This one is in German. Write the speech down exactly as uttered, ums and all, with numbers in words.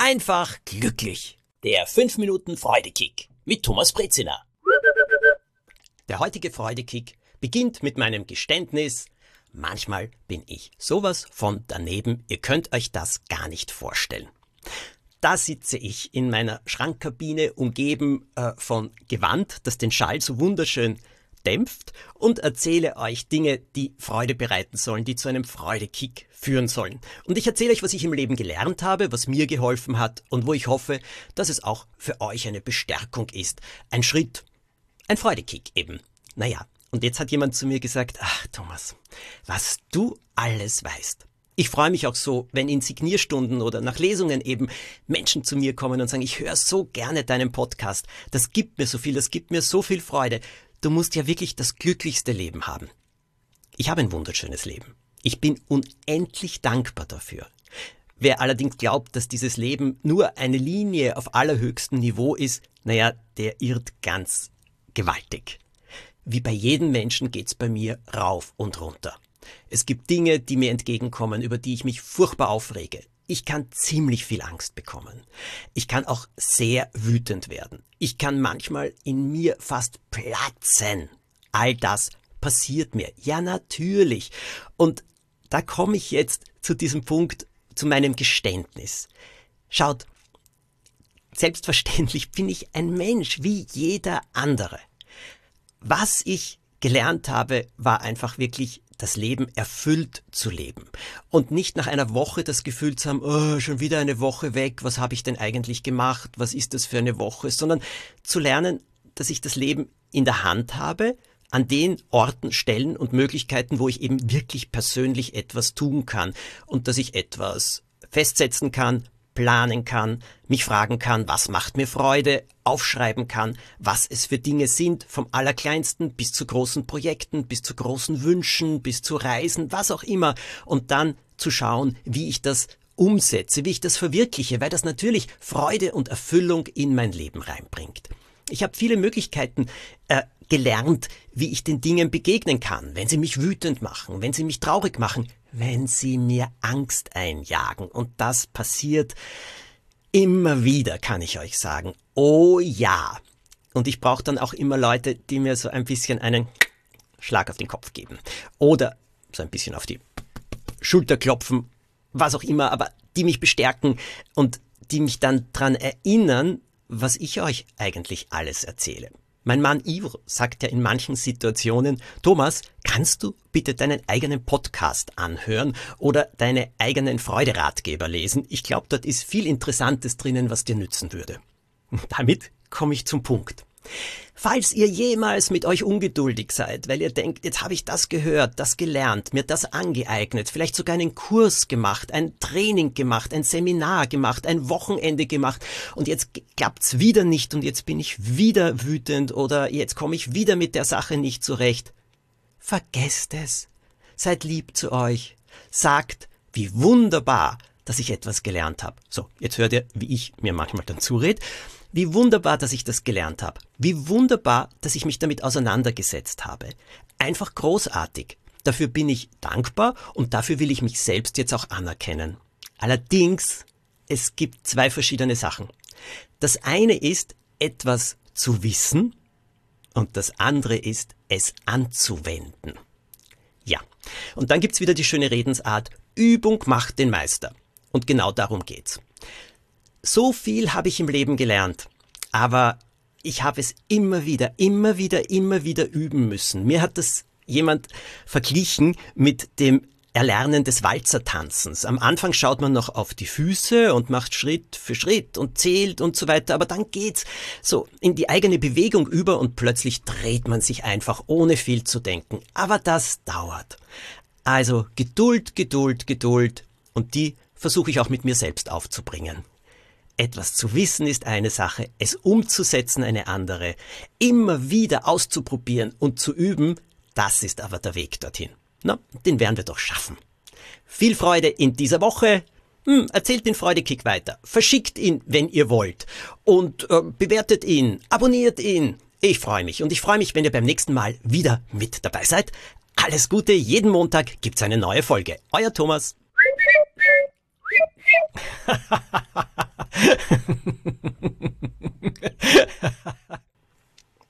einfach glücklich. Der fünf Minuten Freudekick mit Thomas Brezina. Der heutige Freudekick beginnt mit meinem Geständnis. Manchmal bin ich sowas von daneben, ihr könnt euch das gar nicht vorstellen. Da sitze ich in meiner Schrankkabine, umgeben äh, von Gewand, das den Schall so wunderschön dämpft, und erzähle euch Dinge, die Freude bereiten sollen, die zu einem Freudekick führen sollen. Und ich erzähle euch, was ich im Leben gelernt habe, was mir geholfen hat und wo ich hoffe, dass es auch für euch eine Bestärkung ist. Ein Schritt, ein Freudekick eben. Naja, und jetzt hat jemand zu mir gesagt, ach Thomas, was du alles weißt. Ich freue mich auch so, wenn in Signierstunden oder nach Lesungen eben Menschen zu mir kommen und sagen, ich höre so gerne deinen Podcast. Das gibt mir so viel, das gibt mir so viel Freude. Du musst ja wirklich das glücklichste Leben haben. Ich habe ein wunderschönes Leben. Ich bin unendlich dankbar dafür. Wer allerdings glaubt, dass dieses Leben nur eine Linie auf allerhöchstem Niveau ist, naja, der irrt ganz gewaltig. Wie bei jedem Menschen geht's bei mir rauf und runter. Es gibt Dinge, die mir entgegenkommen, über die ich mich furchtbar aufrege. Ich kann ziemlich viel Angst bekommen. Ich kann auch sehr wütend werden. Ich kann manchmal in mir fast platzen. All das passiert mir. Ja, natürlich. Und da komme ich jetzt zu diesem Punkt, zu meinem Geständnis. Schaut, selbstverständlich bin ich ein Mensch wie jeder andere. Was ich gelernt habe, war einfach wirklich das Leben erfüllt zu leben und nicht nach einer Woche das Gefühl zu haben, oh, schon wieder eine Woche weg, was habe ich denn eigentlich gemacht, was ist das für eine Woche, sondern zu lernen, dass ich das Leben in der Hand habe, an den Orten, Stellen und Möglichkeiten, wo ich eben wirklich persönlich etwas tun kann und dass ich etwas festsetzen kann, planen kann, mich fragen kann, was macht mir Freude, aufschreiben kann, was es für Dinge sind, vom Allerkleinsten bis zu großen Projekten, bis zu großen Wünschen, bis zu Reisen, was auch immer, und dann zu schauen, wie ich das umsetze, wie ich das verwirkliche, weil das natürlich Freude und Erfüllung in mein Leben reinbringt. Ich habe viele Möglichkeiten äh, gelernt, wie ich den Dingen begegnen kann, wenn sie mich wütend machen, wenn sie mich traurig machen, wenn sie mir Angst einjagen. Und das passiert immer wieder, kann ich euch sagen. Oh ja. Und ich brauche dann auch immer Leute, die mir so ein bisschen einen Schlag auf den Kopf geben. Oder so ein bisschen auf die Schulter klopfen, was auch immer, aber die mich bestärken und die mich dann dran erinnern, was ich euch eigentlich alles erzähle. Mein Mann Ivo sagt ja in manchen Situationen, Thomas, kannst du bitte deinen eigenen Podcast anhören oder deine eigenen Freuderatgeber lesen? Ich glaube, dort ist viel Interessantes drinnen, was dir nützen würde. Und damit komme ich zum Punkt. Falls ihr jemals mit euch ungeduldig seid, weil ihr denkt, jetzt habe ich das gehört, das gelernt, mir das angeeignet, vielleicht sogar einen Kurs gemacht, ein Training gemacht, ein Seminar gemacht, ein Wochenende gemacht und jetzt klappt's wieder nicht und jetzt bin ich wieder wütend oder jetzt komme ich wieder mit der Sache nicht zurecht. Vergesst es. Seid lieb zu euch. Sagt, wie wunderbar, dass ich etwas gelernt habe. So, jetzt hört ihr, wie ich mir manchmal dann zured. Wie wunderbar, dass ich das gelernt habe. Wie wunderbar, dass ich mich damit auseinandergesetzt habe. Einfach großartig. Dafür bin ich dankbar und dafür will ich mich selbst jetzt auch anerkennen. Allerdings, es gibt zwei verschiedene Sachen. Das eine ist, etwas zu wissen und das andere ist, es anzuwenden. Ja, und dann gibt's wieder die schöne Redensart, Übung macht den Meister. Und genau darum geht's. So viel habe ich im Leben gelernt, aber ich habe es immer wieder, immer wieder, immer wieder üben müssen. Mir hat das jemand verglichen mit dem Erlernen des Walzertanzens. Am Anfang schaut man noch auf die Füße und macht Schritt für Schritt und zählt und so weiter, aber dann geht's so in die eigene Bewegung über und plötzlich dreht man sich einfach, ohne viel zu denken. Aber das dauert. Also Geduld, Geduld, Geduld und die versuche ich auch mit mir selbst aufzubringen. Etwas zu wissen ist eine Sache, es umzusetzen eine andere. Immer wieder auszuprobieren und zu üben, das ist aber der Weg dorthin. Na, den werden wir doch schaffen. Viel Freude in dieser Woche. Hm, erzählt den Freudekick weiter. Verschickt ihn, wenn ihr wollt. Und äh, bewertet ihn, abonniert ihn. Ich freue mich. Und ich freue mich, wenn ihr beim nächsten Mal wieder mit dabei seid. Alles Gute, jeden Montag gibt's eine neue Folge. Euer Thomas.